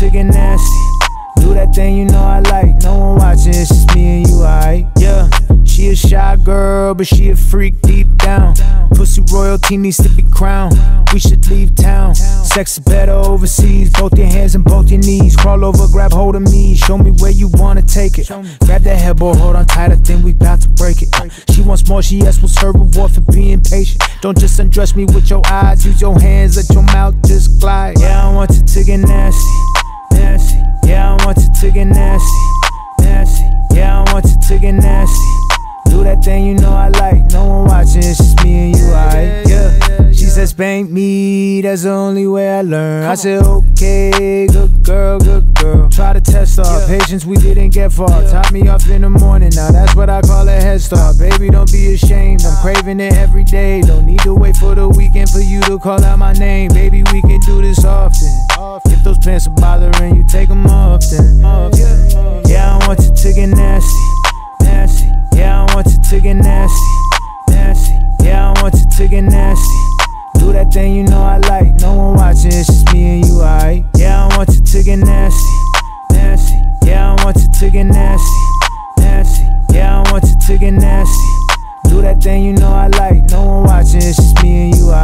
to get nasty. Do that thing you know I like, no one watching, it's just me and you, alright? Yeah, she a shy girl, but she a freak deep down. Pussy royalty needs to be crowned. We should leave town. Sex is better overseas. Both your hands and both your knees. Crawl over, grab hold of me. Show me where you wanna take it. Grab that headboard, hold on tight, I think we bout to break it. She wants more, she asks what's her reward for being patient. Don't just undress me with your eyes. Use your hands, let your mouth just glide. Yeah, I want it to get nasty, nasty. Yeah, I want it to get nasty, nasty. Yeah, I want it to get nasty. Do that thing you know I like, no one watching, it's just me and you, alright? Yeah. She said spank me, that's the only way I learn. I said okay, good girl, good girl. Try to test our patience, we didn't get far. Top me up in the morning, now that's what I call a head start. Baby, don't be ashamed, I'm craving it every day. Don't need to wait for the weekend for you to call out my name. Baby, we can do this often. If those pants are bothering you, take them off then. Yeah, I want it to get nasty, nasty. Yeah, I want it to get nasty, nasty. Yeah, I want it to get nasty. Do that thing you know I like, no one watching, it's just me and you, alright? Yeah, I want it to get nasty, nasty. Yeah, I want it to get nasty, nasty. Yeah, I want it to get nasty. Do that thing you know I like, no one watching, it's just me and you, alright?